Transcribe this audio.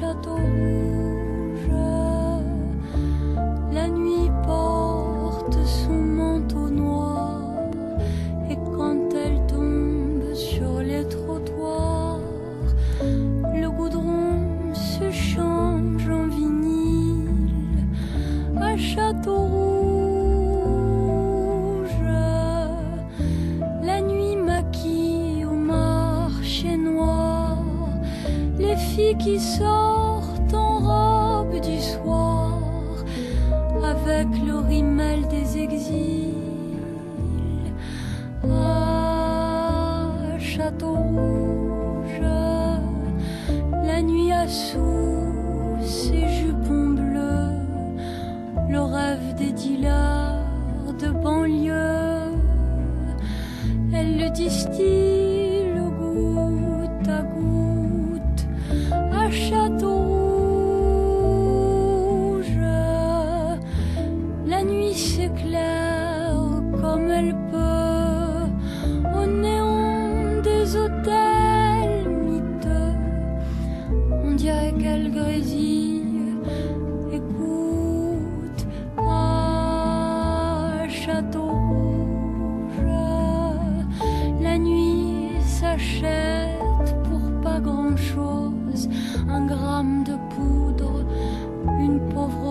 château rouge. La nuit porte son manteau noir, et quand elle tombe sur les trottoirs, le goudron se change en vinyle à château rouge. La nuit maquille au marché noir les filles qui sortent en robe du soir, avec le rimel des exils. Ah, château rouge, la nuit a sous ses jupons bleus le rêve des dealers de banlieue. Elle le distille goutte à goutte à château rouge. La nuit s'éclaire comme elle peut au néon des hôtels miteux. On dirait qu'elle grésille, écoute, ah, château rouge. La nuit s'achète pour pas grand-chose, un gramme de poudre, une pauvre